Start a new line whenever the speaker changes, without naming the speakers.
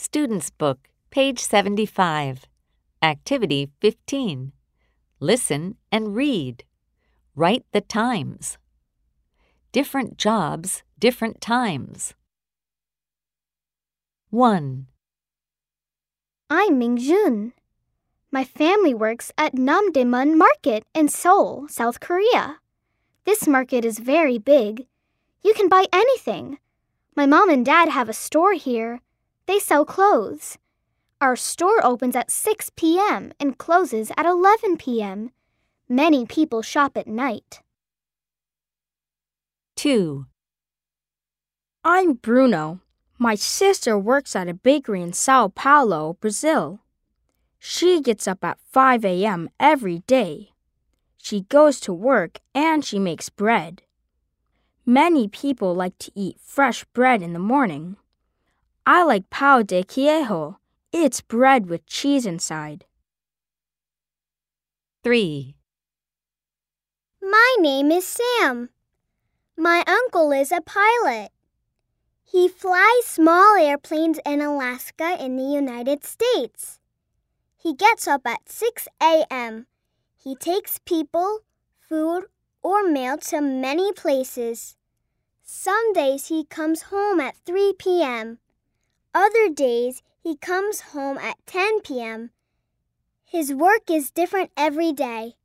Student's Book, page 75. Activity 15. Listen and read. Write the times. Different jobs, different times. 1.
I'm Mingjun. My family works at Namdaemun Market in Seoul, South Korea. This market is very big. You can buy anything. My mom and dad have a store here. They sell clothes. Our store opens at 6 p.m. and closes at 11 p.m. Many people shop at night.
2.
I'm Bruno. My sister works at a bakery in Sao Paulo, Brazil. She gets up at 5 a.m. every day. She goes to work and she makes bread. Many people like to eat fresh bread in the morning. I like pão de queijo. It's bread with cheese inside.
3.
My name is Sam. My uncle is a pilot. He flies small airplanes in Alaska in the United States. He gets up at 6 a.m. He takes people, food, or mail to many places. Some days he comes home at 3 p.m. Other days he comes home at 10 p.m. His work is different every day.